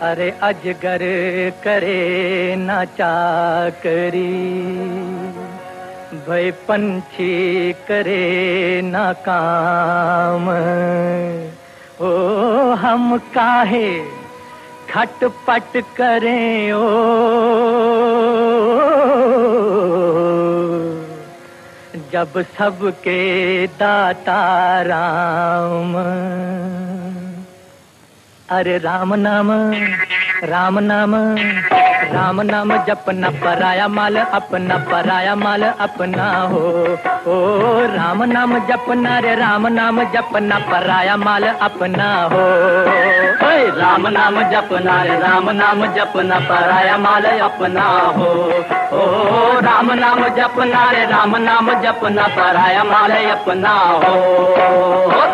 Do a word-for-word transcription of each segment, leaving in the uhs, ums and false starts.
अरे अजगर करे ना चाकरी, भई पंछी करे ना काम। ओ हम काहे खटपट करें ओ, जब सबके दाता राम। अरे राम नाम राम नाम राम नाम जपना, पराया माल अपना, पराया माल अपना हो। ओ राम नाम जपना रे, राम नाम जपना, पराया माल अपना हो। ओए राम नाम जपना रे, राम नाम जपना, पराया माल अपना हो। ओ राम नाम जपना रे, राम नाम जपना, पराया माल अपना हो।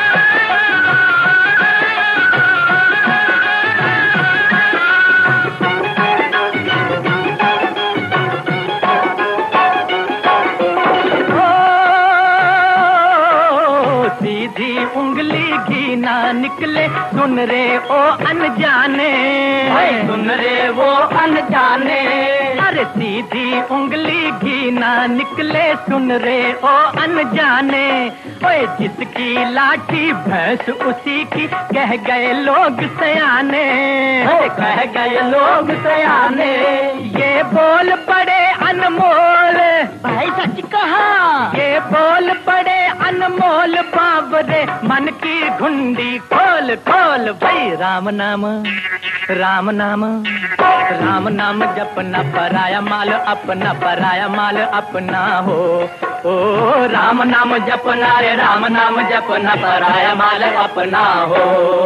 उंगली घी ना निकले, सुन रे ओ अनजाने, सुन रे वो अनजाने। अरे सीधी उंगली घी ना निकले, सुन रे ओ अनजाने। ओए जिसकी लाठी भैंस उसी की, कह गए लोग सयाने, कह गए लोग सयाने। ये बोल बड़े अनमोल, भाई सच कहा, ये बोल बड़े अनमोल बाबरे, मन की घुंडी खोल खोल। भाई राम नाम राम नाम राम नाम जपना, पराया माल अपना, पराया माल अपना हो। ओ राम नाम जपना रे, राम नाम जपना, पराया माल अपना हो।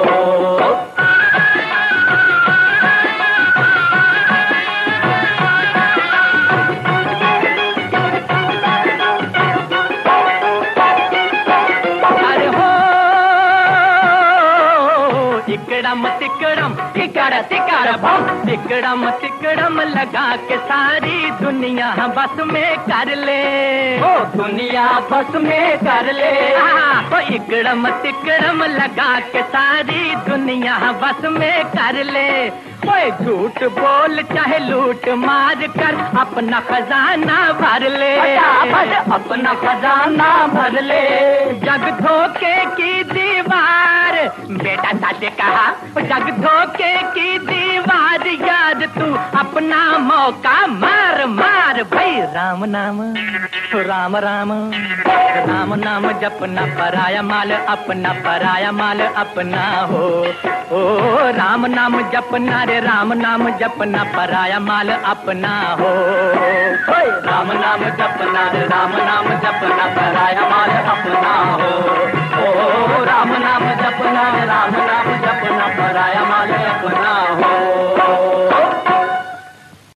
तिकड़म तिकड़म तिकड़ तिकड़ बम, तिकड़म तिकड़म लगा के सारी दुनिया बस में कर ले। ओ दुनिया बस में कर ले। ओ इकड़म तिकड़म लगा के सारी दुनिया बस में कर ले। ओए झूठ बोल चाहे लूट मार कर, अपना खजाना भर ले, अपना खजाना भर ले। जग धोखे की दीवार, बेटा सच कहा, जग धोखे की दीवार, याद तू अपना मौका मार मार। भाई राम नाम राम राम राम नाम जपना, पराया माल अपना, पराया माल अपना हो। ओ राम नाम जपना रे, राम नाम जपना, पराया माल अपना हो। राम नाम जपना रे, राम नाम जपना, पराया माल अपना हो। ओ राम नाम जपना, राम नाम जपना, पराया माल अपना